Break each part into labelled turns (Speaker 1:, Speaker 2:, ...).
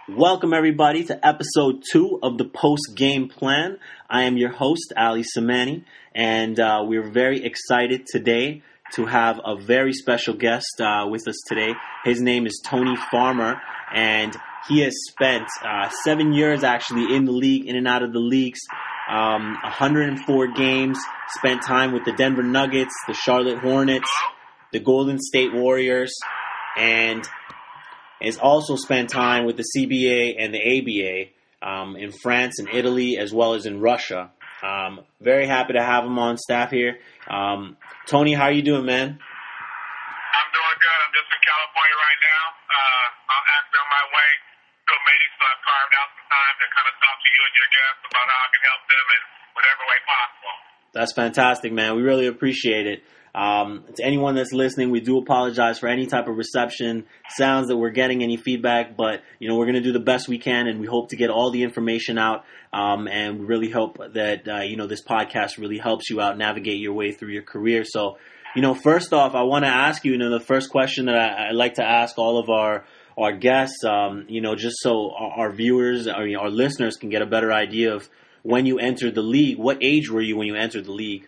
Speaker 1: Welcome, everybody, to episode 2 of the Post Game Plan. I am your host, Ali Samani, and we're very excited today to have a very special guest with us today. His name is Tony Farmer, and he has spent 7 years actually in the league, in and out of the leagues, 104 games, spent time with the Denver Nuggets, the Charlotte Hornets, the Golden State Warriors, and has also spent time with the CBA and the ABA in France and Italy, as well as in Russia. Very happy to have him on staff here. Tony, how are you doing, man?
Speaker 2: I'm doing good. I'm just in California right now. I'm actually on my way to a meeting, so I've carved out some time to kind of talk to you and your guests about how I can help them in whatever way possible.
Speaker 1: That's fantastic, man. We really appreciate it. To anyone that's listening, we do apologize for any type of reception, sounds that we're getting, any feedback, but we're going to do the best we can, and we hope to get all the information out, and we really hope that this podcast really helps you out navigate your way through your career. So, first off, I want to ask you, the first question that I like to ask all of our guests, just so our viewers, our listeners can get a better idea of when you entered the league. What age were you when you entered the league?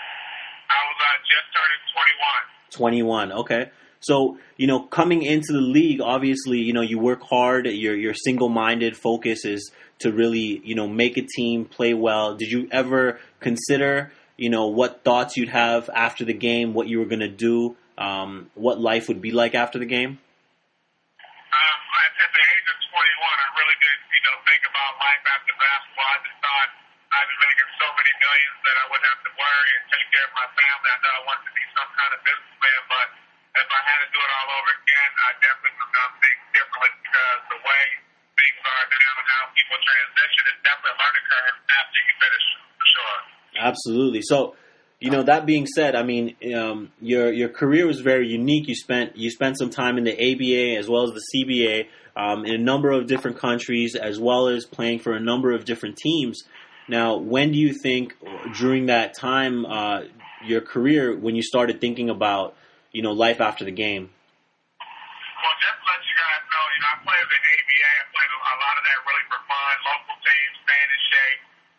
Speaker 1: 21. Okay. So, coming into the league, obviously, you work hard. Your single-minded focus is to really, make a team play well. Did you ever consider, what thoughts you'd have after the game, what you were going to do, what life would be like after the game?
Speaker 2: At the age of 21, I really didn't, think about life after basketball. I just thought I'd be making so many millions that I wouldn't have to worry and take care of my family. I thought I wanted to be some kind of businessman, but if I had to do it all over again, I definitely would have done things differently because the way things are now and how people transition is definitely a learning curve after you finish, for sure.
Speaker 1: Absolutely. So, that being said, I mean, your career was very unique. You spent some time in the ABA as well as the CBA in a number of different countries, as well as playing for a number of different teams. Now, when do you think during that time, your career, when you started thinking about, life after the game?
Speaker 2: Well, just to let you guys know, I played the ABA. I played a lot of that really for fun. Local teams, staying in shape.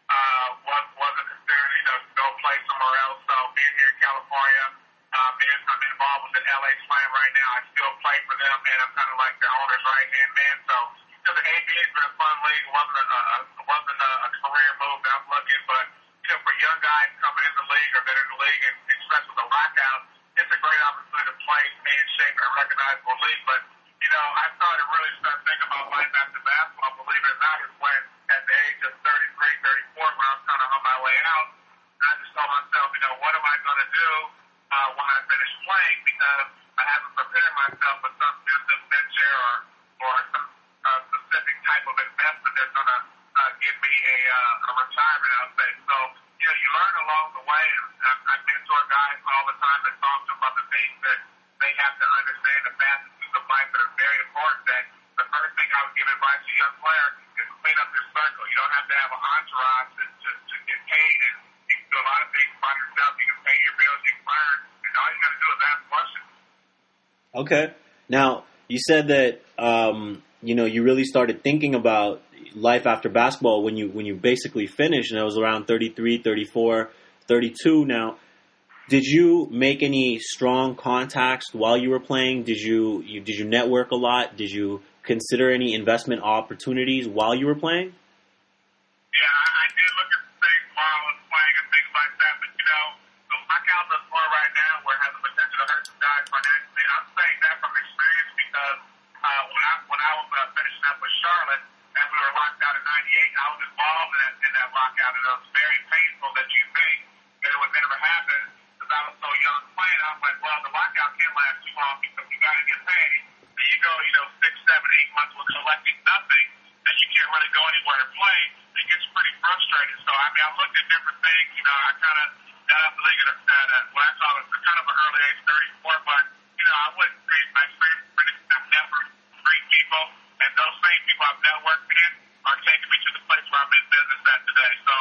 Speaker 2: Wasn't considered, to go play somewhere else. So being here in California, I'm involved with the LA Slam right now. I still play for them, and I'm kind of like the owner's right-hand man. So the ABA's been a fun league. It wasn't a career move that I'm looking, but for young guys coming in the league or that are in the league, and especially with the lockout, it's a great opportunity to play, stay in shape in a recognizable league. But I started really thinking about life after basketball. Believe it or not, is when at the age of 33, 34, when I was kind of on my way out, I just told myself, what am I going to do when I finish playing? Because I haven't prepared myself for some business venture or some specific type of investment that's going to give me a retirement, I would say. So, you learn along the way, and I mentor guys all the time and talk to them about the things that they have to understand, the facets of life that are very important. That the first thing I would give advice to a young player is clean up your circle. You don't have to have an entourage to get paid, and you can do a lot of things by yourself. You can pay your bills, you can learn, and all you got to do is ask questions.
Speaker 1: Okay. Now, you said that you really started thinking about life after basketball when you basically finished, and it was around 33, 34, 32. Now, did you make any strong contacts while you were playing? Did you network a lot? Did you consider any investment opportunities while you were playing?
Speaker 2: Yeah, I did look at things while I was playing and things like that, but the lockout that's going right now, where it has the potential to hurt some guys financially. I'm saying that from experience because when I was finishing up with Charlotte, as we were locked out in '98, I was involved in that lockout, and it was very painful that you think that it would never happen because I was so young playing. I was like, well, the lockout can't last too long because you got to get paid. Then you go, 6, 7, 8 months with collecting nothing, and you can't really go anywhere to play. It gets pretty frustrating. So, I looked at different things. I kind of got out the league at what I saw was kind of an early age, 34, but, I wouldn't say my favorite network, great people, and those same people I've networked in are taking me to the place where I'm in business at today. So,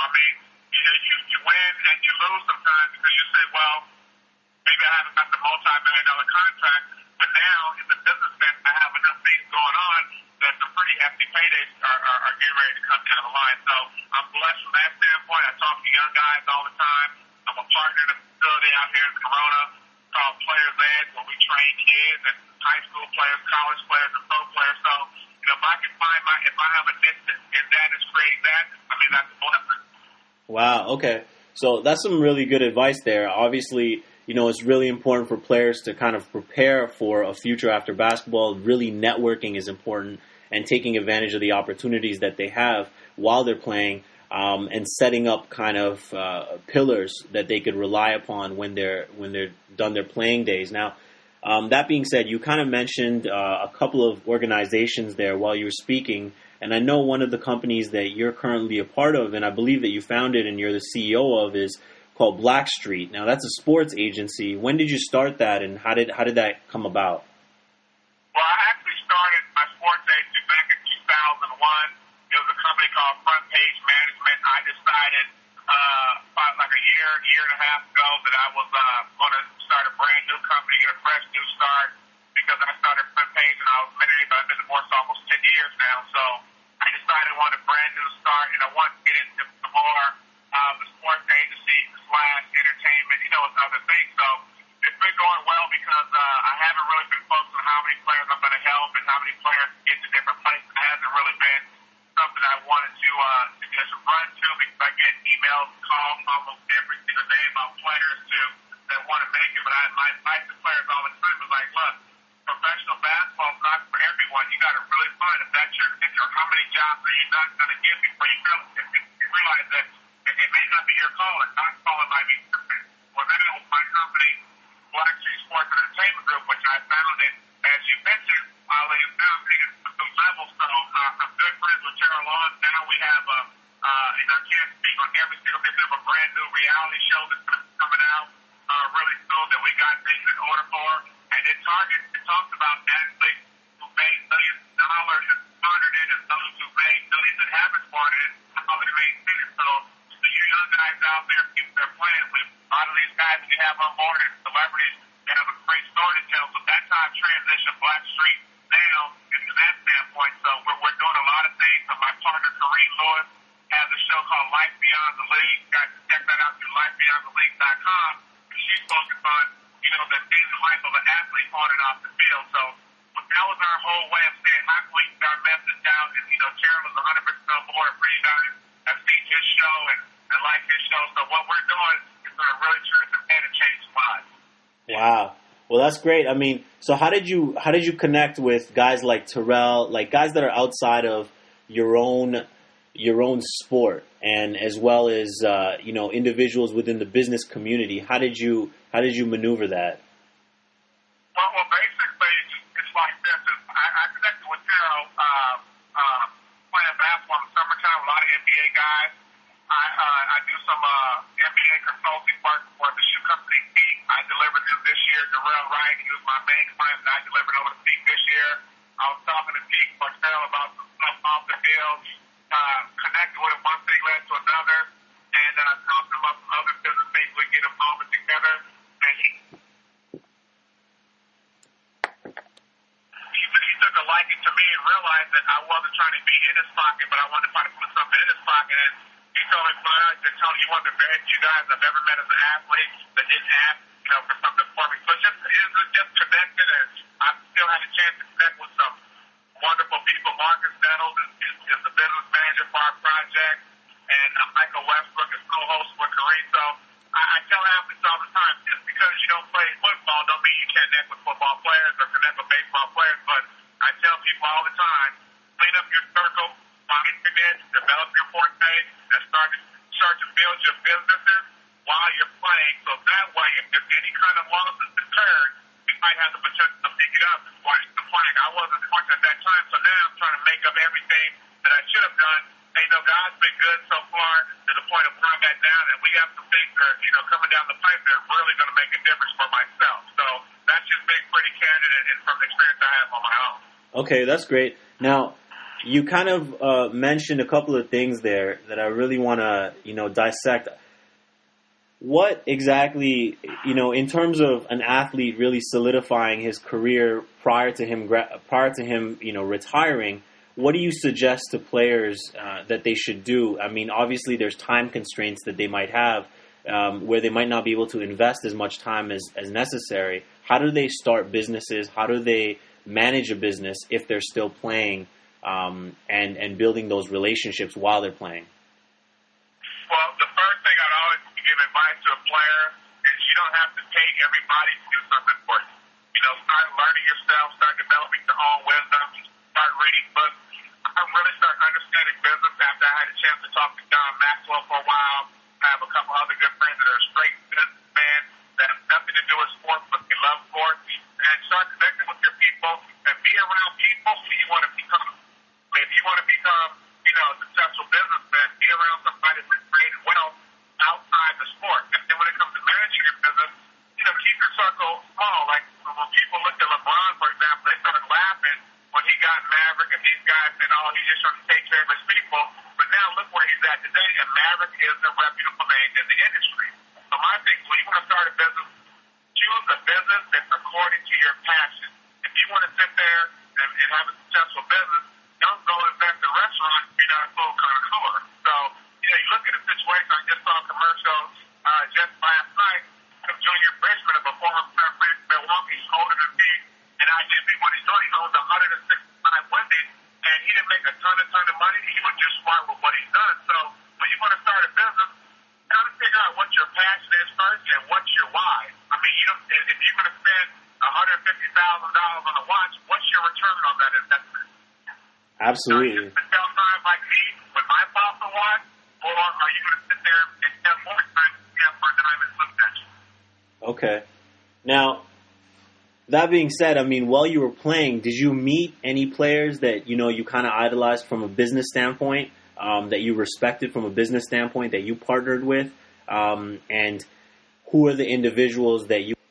Speaker 2: you win and you lose sometimes because you say, well, maybe I haven't got the multi-million-dollar contract, but now in the business sense, I have enough things going on that some pretty pretty hefty paydays are getting ready to come down the line. So I'm blessed from that standpoint. I talk to young guys all the time. I'm a partner in a facility out here in Corona called Players Edge, where we train kids and high school players, college players, and pro players. So, if I can find if I have a niche and that is creating that, I mean, that's a blessing.
Speaker 1: Wow. Okay. So that's some really good advice there. Obviously, it's really important for players to kind of prepare for a future after basketball. Really, networking is important and taking advantage of the opportunities that they have while they're playing, and setting up kind of pillars that they could rely upon when they're done their playing days. Now, that being said, you kind of mentioned a couple of organizations there while you were speaking, and I know one of the companies that you're currently a part of, and I believe that you founded and you're the CEO of, is called Blackstreet. Now, that's a sports agency. When did you start that, and how did that come about?
Speaker 2: Well, I actually started my sports agency back in 2001. It was a company called Front Page Management. I decided about like a year and a half ago that I was going to start a brand new company, get a fresh new start, because I started Front Page and I was married, but I've been divorced almost 10 years now. So I decided I wanted a brand new start, and I wanted to get into more the sports agency / entertainment, and other things. So it's been going well because I haven't really been focused on how many players I'm going to help and how many players get to different places. It hasn't really been something I wanted to just run to, because I get emails, calls almost every single day about players that want to make it. But my advice to players all the time is like, look, professional basketball is not for everyone. You got to really find if that's your niche, or how many jobs are you not going to get before you realize that it may not be your calling. Not calling might be different. Well, then it was my company, Blackstreet Sports and Entertainment Group, which I founded, as you mentioned, Ali, is now taking to some levels. So I'm good friends with Terrell Owens. Now we have and I can't speak on every single thing. We have a brand new reality show that's coming out really soon that we got things in order for. And it talks about athletes who made millions of dollars and squandered it, and those who made millions and haven't squandered it, how they maintain it. So you young guys out there, people that are playing, a lot of these guys we have on board and celebrities, they have a great story to tell. So that's how I transitioned Blackstreet now into that standpoint. So we're doing a lot of things. So my partner, Kareem Lewis, has a show called Life Beyond the League. You guys can check that out through lifebeyondtheleague.com. She's focused on, the daily life of an athlete on and off the field. So that was our whole way of saying, how can we get our message out? And, Terrell was 100% on board. Pretty darn have seen his show and like his show. So what we're doing is going to really turn the head and change lives.
Speaker 1: Wow. Well, that's great. I mean, so how did you connect with guys like Terrell, like guys that are outside of your own sport, and as well as individuals within the business community? How did you maneuver that?
Speaker 2: Well, basically, it's like this. I connected with Terrell playing basketball in the summertime. A lot of NBA guys. I do some NBA consulting work for the shoe company Peak. I delivered him this year. Darrell Wright, he was my main client, and I delivered over to Peak this year. I was talking to Peak for Terrell about some stuff off the field. Connected with him, one thing led to another, and then I talked to him about some other business things we get involved with together, and he took a liking to me and realized that I wasn't trying to be in his pocket, but I wanted to try to put something in his pocket. And he told me, Tony, you're one of the very few guys I've ever met as an athlete that didn't ask, for something for me. So it was just connected, and I still had a chance to connect with some wonderful people. Marcus Nettles is the business manager for our project, and Michael Westbrook is co-host with Kareem. So I tell athletes all the time, just because you don't play football don't mean you can't connect with football players or connect with baseball players. But I tell people all the time, clean up your circle, find your niche, develop your forte, and start to build your businesses while you're playing. So that way, if any kind of loss is occurred, you might have the potential to pick it up while you're playing. I wasn't fortunate at that time, so now I'm trying to make up everything that I should have done. And, God's been good so far to the point of where I'm at now, and we have some things that are, coming down the pipe that are really going to make a difference for myself. So that's just being pretty candid and from the experience I have on my own.
Speaker 1: Okay, that's great. Now, you kind of mentioned a couple of things there that I really want to, dissect. What exactly, in terms of an athlete really solidifying his career prior to him, retiring, what do you suggest to players that they should do? I mean, obviously there's time constraints that they might have where they might not be able to invest as much time as necessary. How do they start businesses? How do they manage a business if they're still playing and building those relationships while they're playing?
Speaker 2: Well, the first thing I'd always give advice to a player is you don't have to pay everybody to do something for you. You know, start learning yourself, start developing your own wisdom, start reading books. I really started understanding business after I had a chance to talk to John Maxwell for a while. I have a couple other good friends that are straight businessmen that have nothing to do with sports, but they love sports. And start connecting with your people and be around people who you want to become. I mean, if you want to become, you know, a successful businessman, be around somebody who's created wealth outside the sport. And then when it comes to managing your business, you know, keep your circle small. Like when people looked at LeBron, for example, they started laughing when he got Maverick, and these guys said, "Oh, he's just trying to take care of his people." But now look where he's at today, and Maverick is a reputable name in the industry. So my thing is, when you want to start a business, choose a business that's according to your passion. If you want to sit there and have a successful business, don't go invest in a restaurant if you're not a full connoisseur. So, you know, you look at a situation, I just saw a commercial just last night of Junior Bridgman, a former player from Milwaukee, holding his feet, and I did see what he's doing. He owns 165 Wendy's, and he didn't make a ton of money. He was just smart with what he's done. So when you want to start a business, try to figure out what your passion is first and what's your why. I mean, you don't, if you're going to spend $150,000 on a watch, what's your return on that investment?
Speaker 1: Absolutely.
Speaker 2: Are you going to spend time like me with my Fossil watch, or are you going to sit there and spend more time for a diamond look at you?
Speaker 1: Okay. Now, that being said, I mean, while you were playing, did you meet any players that, you know, you kind of idolized from a business standpoint, that you respected from a business standpoint, that you partnered with? And who are the individuals that you,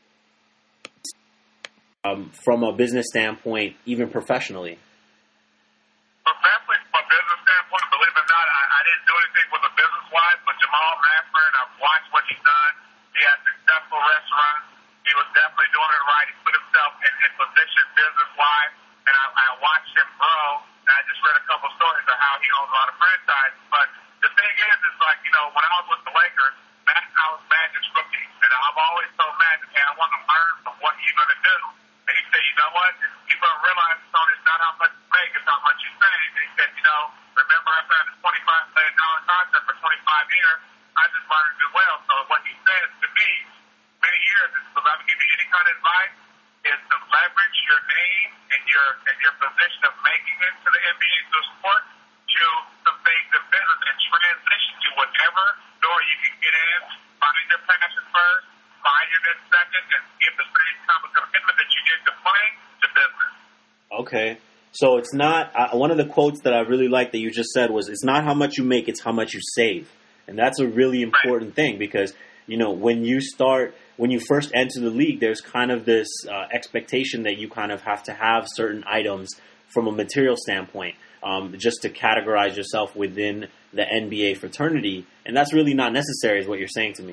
Speaker 1: from a business standpoint, even professionally?
Speaker 2: Professionally, from a business standpoint, believe it or not, I didn't do anything with a business-wise, but Jamal Mashburn, I've watched what he's done. He has successful restaurants. He was definitely doing it right. He put himself in position business-wise, and I watched him grow. And I just read a couple stories of how he owns a lot of franchises. But the thing is like, you know, when I was with the Lakers, that's how Magic's rookie. And I've always told Magic, hey, I want to learn from what you're going to do. And he said, you know what? People don't realize, Tony, it's not how much you make, it's how much you save. And he said, you know, remember I signed a $25 million contract for 25 years. I just learned as well. So what he says to me many years is, if I would give you any kind of advice, is to leverage your name and your position of making it to the NBA to sport to some things in business and transition to whatever door you can get in. Find your passion first, find your good second, and give the same kind of commitment that you did to playing to business.
Speaker 1: Okay. So it's not, one of the quotes that I really like that you just said was, it's not how much you make, it's how much you save. And that's a really important thing because, you know, when you first enter the league, there's kind of this expectation that you kind of have to have certain items from a material standpoint, just to categorize yourself within the NBA fraternity. And that's really not necessary is what you're saying to me.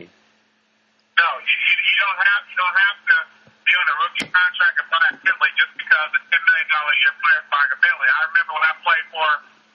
Speaker 2: No, you don't have to be on a rookie contract and buy a Bentley just because a $10 million a year player is buying a Bentley. I remember when I played for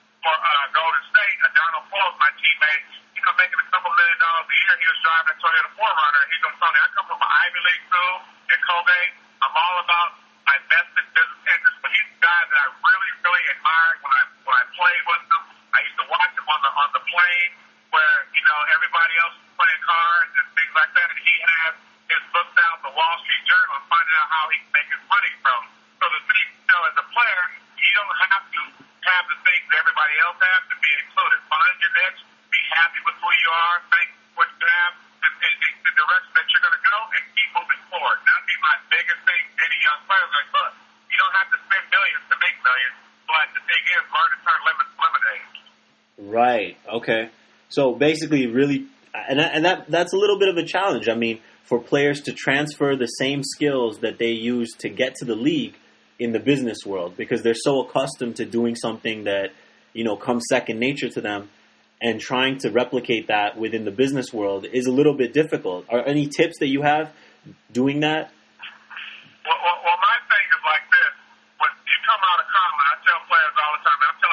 Speaker 2: Golden State, Donald Foles, my teammate, you know, making a couple $1 million a year. He was driving a Toyota 4Runner. He goes, Tony, I come from an Ivy League school in Colgate. I'm all about my vested business interests. But he's a guy that I really, really admired when I played with him. I used to watch him on the plane where, you know, everybody else was playing cards and things like that. And he had his books out, the Wall Street Journal, and finding out how he can make his money from. So the thing, you know, as a player, you don't have to have the things that everybody else has to be included. Find your niche, be happy with who you are, thank what you have, and the direction that you're going to go, and keep moving forward. That'd be my biggest thing to any young player. Like, look, you don't have to spend millions to make millions, but the thing is, learn to turn lemons to lemonade.
Speaker 1: Right. Okay. So basically, really, and that's a little bit of a challenge. I mean, for players to transfer the same skills that they use to get to the league in the business world, because they're so accustomed to doing something that, you know, comes second nature to them, and trying to replicate that within the business world is a little bit difficult. Are any tips that you have doing that?
Speaker 2: Well, my thing is like this. When you come out of college, I tell players all the time, I tell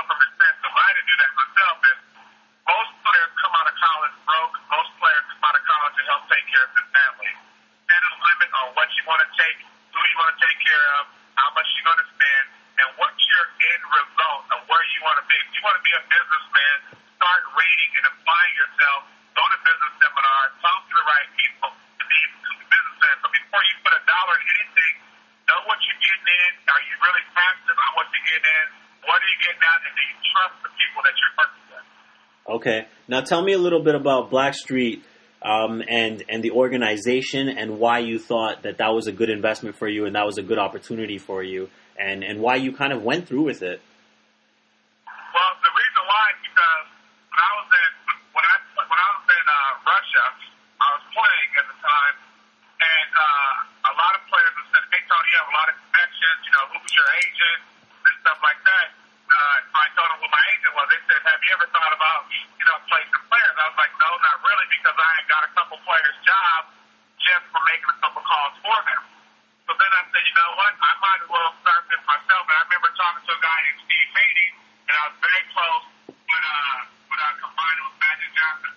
Speaker 1: Okay. Now tell me a little bit about Blackstreet and the organization and why you thought that was a good investment for you and that was a good opportunity for you and why you kind of went through with it.
Speaker 2: Well, the reason why is because when I was in Russia, I was playing at the time, and a lot of players would say, "Hey Tony, you have a lot of connections. You know, who was your agent and stuff like that." I told them what my agent was. They said, "Have you ever thought about placing players?" I was like, "No, not really, because I had got a couple players' jobs just for making a couple calls for them." So then I said, "You know what? I might as well start this myself." And I remember talking to a guy named Steve Haney, and I was very close when I combined it with Magic Johnson.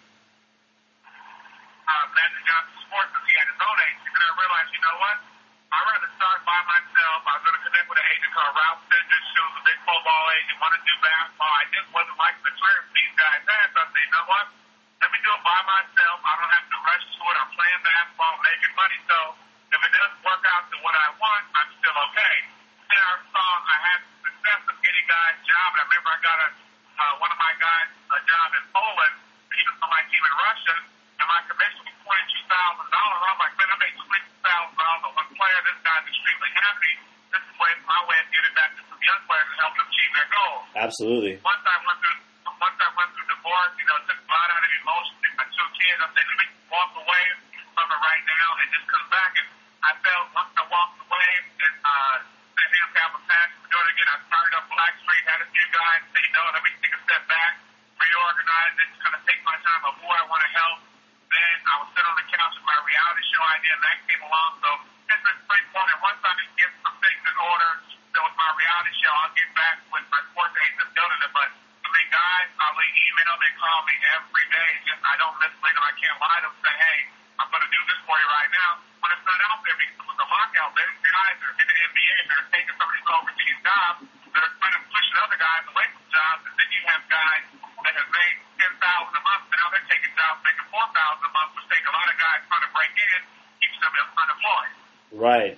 Speaker 2: Magic Johnson Sports, because he had his own agent. And I realized, you know what? I'd rather start by myself. I was going to connect with an agent called Ralph Sanders, who was a big football agent, wanted to do basketball. I just wasn't liking the terms these guys had. So I said, you know what? Let me do it by myself. I don't have to rush to it. I'm playing basketball, making money. So if it doesn't work out to what I want, I'm still okay. And I saw I had success of getting guys jobs. I remember I got one of my guys a job in Poland, and he was on my team in Russia, and my commission was $22,000. I'm like, man, I made $22,000 on one player. This guy's extremely happy. This is my way of giving back to some young players and helping them achieve their goals.
Speaker 1: Absolutely.
Speaker 2: Once I went through divorce, it took a lot out of the emotions with my two kids. I said, let me walk away from it right now and just come back. And I felt once I walked away and let him have a passion for doing it again, I started up Blackstreet, had a few guys say, let me take a step back, reorganize it, kind of take my time of who I want to help. Then I was sitting on the couch with my reality show idea, and that came along. So it's been pretty fun. And once I get some things in order, with my reality show, I'll get back with my sports agent building it. But I mean, guys, I'll email me, call me every day. Just I don't mislead them. I can't lie to them. Say, hey, I'm going to do this for you right now. When it's not out there, because with the lockout, there's guys that are in the NBA that are taking some of these overseas jobs that are trying to push other guys away from jobs. And then you have guys that have made $10,000 a month, and now they're taking jobs making $4,000 a month, which take a lot of guys trying to break in, keep some unemployed.
Speaker 1: Right.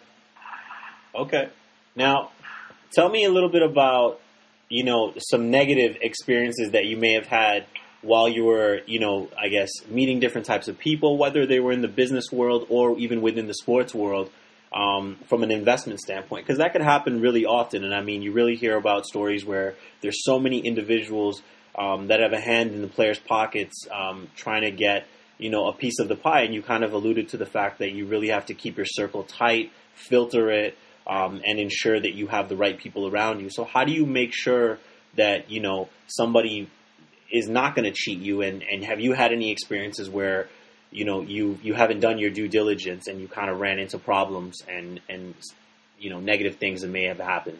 Speaker 1: Okay. Now, tell me a little bit about, some negative experiences that you may have had while you were, I guess, meeting different types of people, whether they were in the business world or even within the sports world, from an investment standpoint. Because that could happen really often. And I mean, you really hear about stories where there's so many individuals that have a hand in the players' pockets trying to get, a piece of the pie. And you kind of alluded to the fact that you really have to keep your circle tight, filter it, and ensure that you have the right people around you. So how do you make sure that, somebody is not going to cheat you? And have you had any experiences where, you haven't done your due diligence and you kind of ran into problems and negative things that may have happened?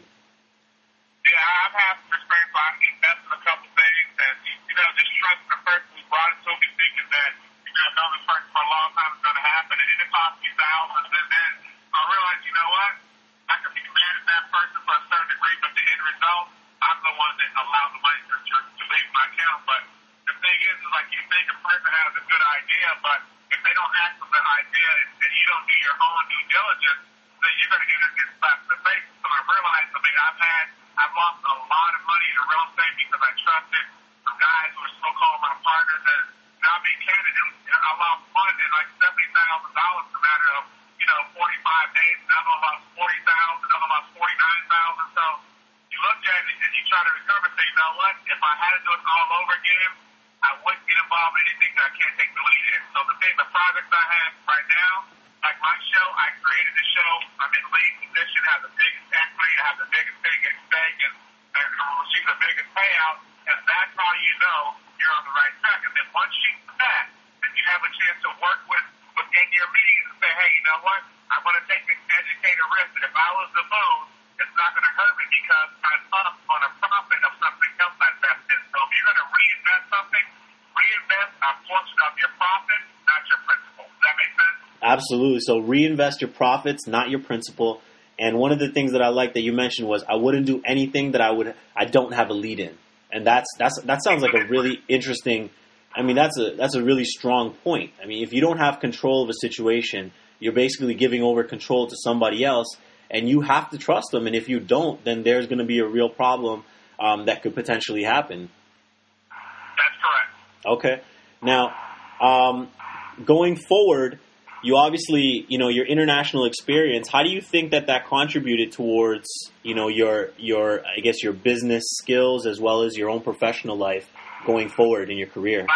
Speaker 2: Yeah, I've had some experience. I invested in a couple things and, just trusting the person who brought it to me, thinking that, I've known this person for a long time, it's going to happen. And it cost me thousands. And then I realized, you know what? I could be mad at that person for a certain degree, but the end result, I'm the one that allowed the money to leave my account. But the thing is like you think a person has a good idea, but if they don't act on the idea and you don't do your own due diligence, then you're going to get slapped in the face. So I realized, I've lost a lot of money in real estate because I trusted some guys who were so-called my partners. And I'll be candid, I lost money in like $70,000 in a matter of 45 days. Another one lost $40,000, another one lost $49,000. So you look at it and you try to recover and say, you know what? If I had to do it all over again, I wouldn't get involved in anything that I can't take the lead in. So the projects I have right now, like my show, I created the show. I'm in lead position, have the biggest equity, I have the biggest thing at stake, and receive the biggest payout. And that's how you know you're on the right track. And then once you do that, then you have a chance to work within your meetings and say, hey, you know what? I'm going to take this educated risk, and if I was to lose, it's not going to hurt me because I'm up on a profit of something else I invested in. So if you're going to reinvest something, reinvest a portion of your profit, not your principal. Does that make sense?
Speaker 1: Absolutely. So reinvest your profits, not your principal. And one of the things that I like that you mentioned was I wouldn't do anything that I don't have a lead in. And that sounds like a really interesting. I mean, that's a really strong point. I mean, if you don't have control of a situation, you're basically giving over control to somebody else, and you have to trust them. And if you don't, then there's going to be a real problem that could potentially happen.
Speaker 2: That's correct.
Speaker 1: Okay. Now, going forward, you obviously, your international experience. How do you think that contributed towards, your I guess your business skills as well as your own professional life going forward in your career?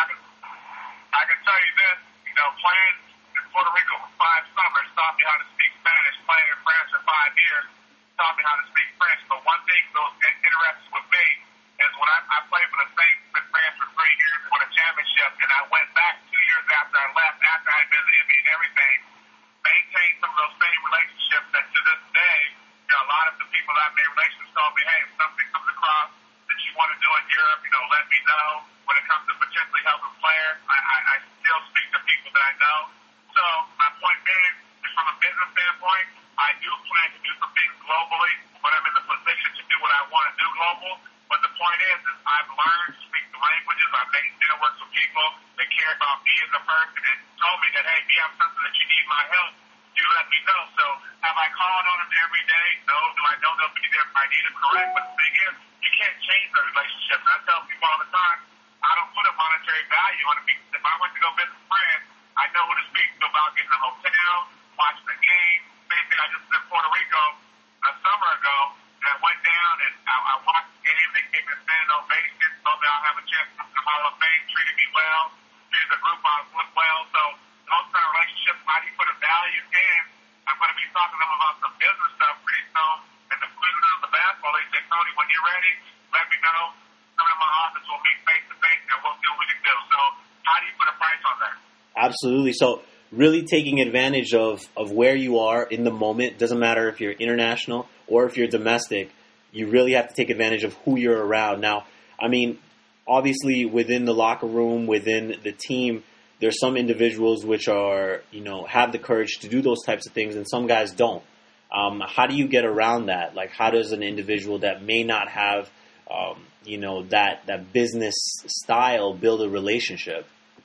Speaker 2: I can tell you this, playing in Puerto Rico for 5 summers taught me how to speak Spanish. Playing in France for 5 years taught me how to speak French. But one thing that was interesting with me is when I played for the Saints in France for 3 years, won a championship, and I went back 2 years after I left, after I had been in the NBA and everything, maintained some of those same relationships that to this day, a lot of the people that I made relationships told me, hey, if something comes across that you want to do in Europe, let me know. When it comes to potentially helping players, I still speak to people that I know. So my point being is from a business standpoint, I do plan to do some things globally, but I'm in the position to do what I want to do global. But the point is I've learned to speak the languages. I've made networks with people that care about me as a person and told me that, hey, if you have something that you need my help, you let me know. So have I called on them every day? No. Do I know they'll be there if I need them? Correct. But the thing is, you can't change the relationship. And I tell people all the time, I don't put a monetary value on it. If I went to go visit friends, I know who to speak to about getting a hotel, watching the game. Same thing, I just was in Puerto Rico a summer ago, and I went down and I watched the game. They gave me a standing ovation, told me I'll have a chance to come to the Hall of Fame, treated me well, treated the group I was with well. So those kind of relationships, how do you put a value in? I'm going to be talking to them about some business stuff pretty soon. And the president of the basketball, they said, Tony, when you're ready, let me know. Come to my office, we'll meet face to face, and we'll see what we can do. So how do you put a price on that?
Speaker 1: Absolutely. So really taking advantage of where you are in the moment. Doesn't matter if you're international or if you're domestic. You really have to take advantage of who you're around. Now, I mean, obviously within the locker room, within the team, there's some individuals which are, have the courage to do those types of things, and some guys don't. How do you get around that? Like, how does an individual that may not have, that business style build a relationship?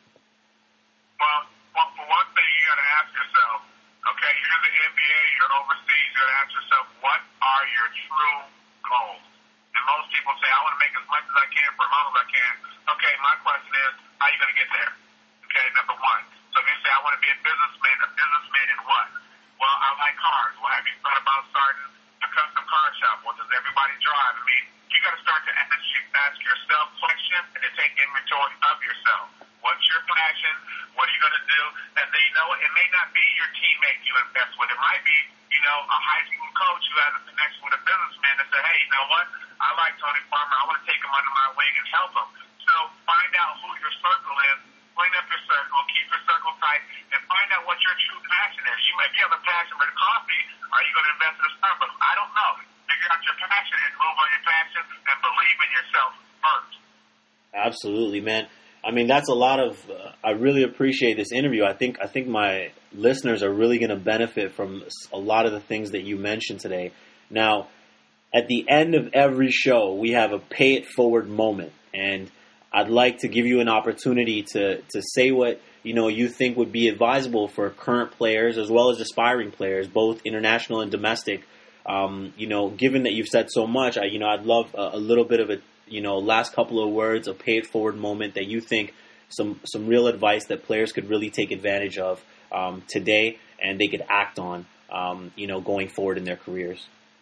Speaker 2: Well, for one thing, you got to ask yourself, okay, you're in the NBA, you're overseas, you got to ask yourself, what are your true goals? And most people say, I want to make as much as I can for as long as I can. Okay, my question is, how are you going to get there? Okay, number one. So if you say, I want to be a businessman in what? Well, I like cars. Well, have you thought about starting a custom car shop? Well, does everybody drive? I mean, you got to start to ask yourself questions and to take inventory of yourself. What's your passion? What are you going to do? And then, it may not be your teammate you invest with. It might be, a high school coach who has a connection with a businessman and say, hey, you know what? I like Tony Farmer. I want to take him under my wing and help him. So find out who your circle is. Clean up your circle. Keep your circle tight. And find out what your true passion is. You might have a passion for the coffee. Are you going to invest in a Starbucks? I don't know. Figure out your passion and move on your passion and believe in yourself first.
Speaker 1: Absolutely, man. I mean, that's a lot of. I really appreciate this interview. I think my listeners are really going to benefit from a lot of the things that you mentioned today. Now, at the end of every show, we have a pay it forward moment, and I'd like to give you an opportunity to say what you think would be advisable for current players as well as aspiring players, both international and domestic. Given that you've said so much, I'd love a little bit of a last couple of words, a pay it forward moment that you think some real advice that players could really take advantage of today and they could act on, going forward in their careers.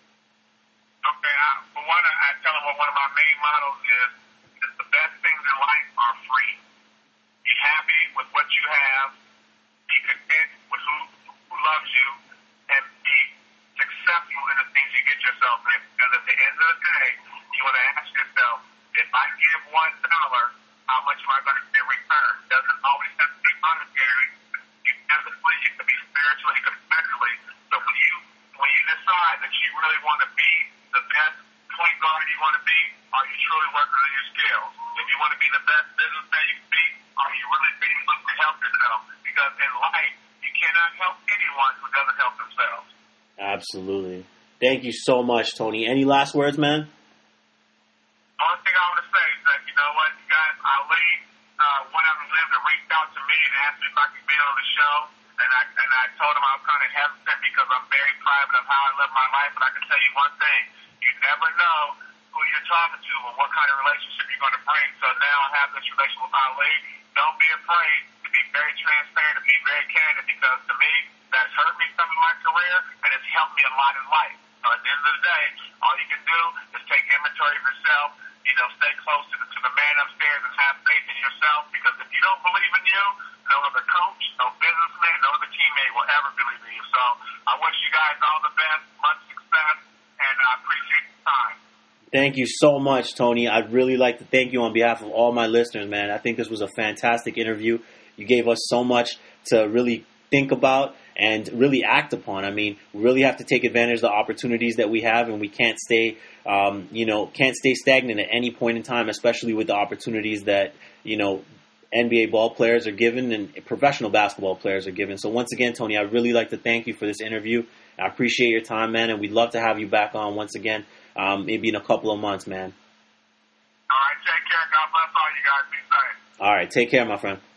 Speaker 2: Okay, for one, I tell them what one of my main models is the best things in life are free. Be happy with what you have, be content with who loves you, and be successful in the things you get yourself in. Because at the end of the day, you want to ask yourself, if I give $1, how much am I going to get in return? It doesn't always have to be monetary. It could be spiritually, it could be mentally. So when you decide that you really want to be the best point guard you want to be, are you truly working on your skills? If you want to be the best businessman you can be, are you really being able to help yourself? Because in life, you cannot help anyone who doesn't help themselves.
Speaker 1: Absolutely. Thank you so much, Tony. Any last words, man?
Speaker 2: One thing I want to say is that, you know what, guys, Ali went out on a limb to reach out to me and asked me if I could be on the show. And I told him I was kind of hesitant because I'm very private of how I live my life. But I can tell you one thing. You never know who you're you're talking to or what kind of relationship you're going to bring. So now I have this relationship with Ali. Don't be afraid to be very transparent and be very candid, because to me, that's hurt me some in my career and it's helped me a lot in life. So at the end of the day, all you can do is take inventory of yourself, stay close to the man upstairs and have faith in yourself, because if you don't believe in you, no other coach, no businessman, no other teammate will ever believe in you. So I wish you guys all the best, much success, and I appreciate the time.
Speaker 1: Thank you so much, Tony. I'd really like to thank you on behalf of all my listeners, man. I think this was a fantastic interview. You gave us so much to really think about and really act upon. I mean, we really have to take advantage of the opportunities that we have, and we can't stay, can't stay stagnant at any point in time, especially with the opportunities that, NBA ball players are given and professional basketball players are given. So once again, Tony, I'd really like to thank you for this interview. I appreciate your time, man, and we'd love to have you back on once again, maybe in a couple of months, man.
Speaker 2: All right, take care. God bless all you guys. Be safe.
Speaker 1: All right, take care, my friend.